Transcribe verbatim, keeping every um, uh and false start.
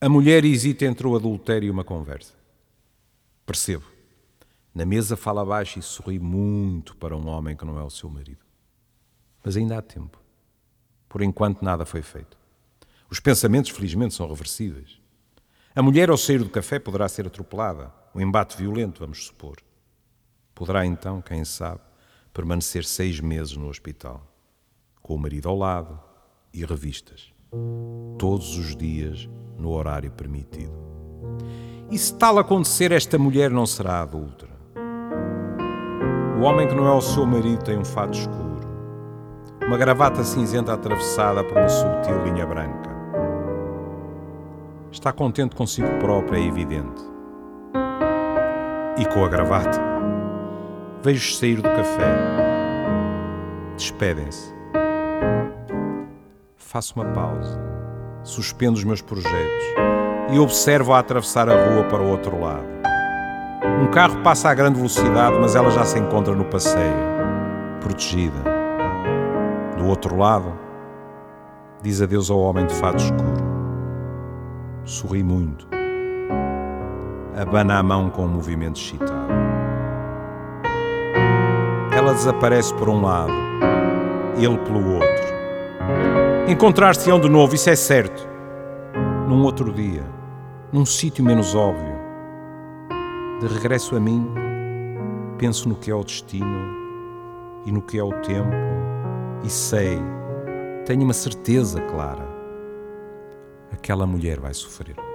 A mulher hesita entre o adultério e uma conversa. Percebo. Na mesa fala baixo e sorri muito para um homem que não é o seu marido. Mas ainda há tempo. Por enquanto nada foi feito. Os pensamentos, felizmente, são reversíveis. A mulher, ao sair do café, poderá ser atropelada. Um embate violento, vamos supor. Poderá então, quem sabe, permanecer seis meses no hospital, com o marido ao lado e revistas. Todos os dias, no horário permitido. E se tal acontecer, esta mulher não será adúltera. O homem que não é o seu marido tem um fato escuro, uma gravata cinzenta atravessada por uma subtil linha branca. Está contente consigo próprio, é evidente. E com a gravata, vejo-os sair do café. Despedem-se. Faço uma pausa, suspendo os meus projetos e observo-a atravessar a rua para o outro lado. Um carro passa a grande velocidade, mas ela já se encontra no passeio, protegida. Do outro lado, diz adeus ao homem de fato escuro. Sorri muito. Abana a mão com um movimento excitado. Ela desaparece por um lado, ele pelo outro. Encontrar-se-ão de novo, isso é certo. Num outro dia, num sítio menos óbvio. De regresso a mim, penso no que é o destino e no que é o tempo, e sei, tenho uma certeza clara. Aquela mulher vai sofrer.